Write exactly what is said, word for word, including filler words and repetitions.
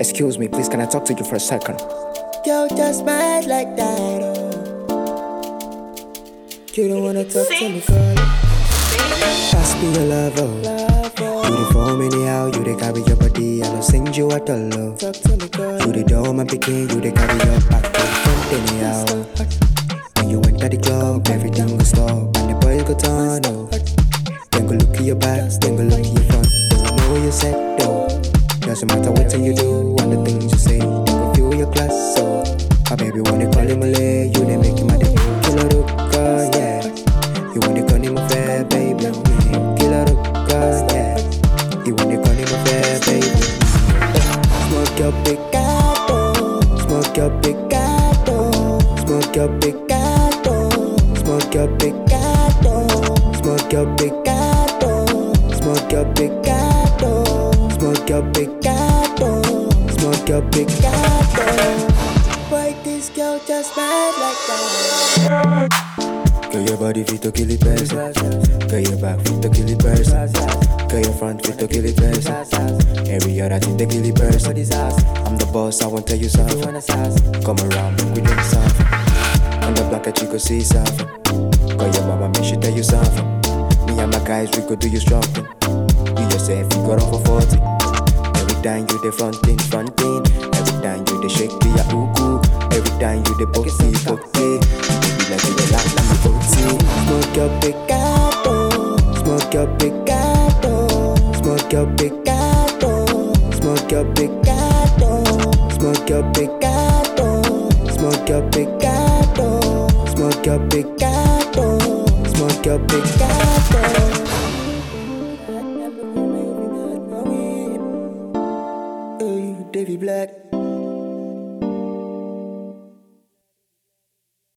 Excuse me, please, can I talk to you for a second? Yo, just mad like that, oh. You don't wanna talk to me, girl. Pass me your love, oh. Love, oh. You the form anyhow, you the carry your body. I don't send you at all, oh. Talk to me, girl. You the dome and picking, you the carry your back to front anyhow. When you enter the club, everything go stop and the boys go turn, oh. Then go look at your back, then go look at your front. Then you know what you said, though. Doesn't matter what you do and the things you say. Then go feel your class, so my baby wanna call him Malay, you they make him a day. Killer Ruka, yeah. You wanna call him a fair, baby. Killer Ruka, yeah. You wanna call him a fair, baby. Smoke your picado, smoke your picado, smoke your picado, smoke your picado, smoke your picado, smoke your picado, smoke your picado, smoke your picado. Why this girl just mad like that? Girl, your body fit to kill it person. Girl, your back fit to kill it person. Girl, your front fit to kill it person. Every other thing to kill it person. I'm the boss, I won't tell you something. Come around, make we drink something. On the block that you go see something. Call your mama, make she tell you something. Me and my guys, we go do you strong thing. You yourself, you got on for forty. Every time you the frontin', frontin'. Every time you the shake, be a uku. Every time you the boxy, boxy. You like you the laugh, like you boxy. Smoke your picado, smoke your picado, smoke your picado, smoke your picado, smoke your picado, smoke your picado, smoke your picado, smoke your picado. Hey, Davy Black.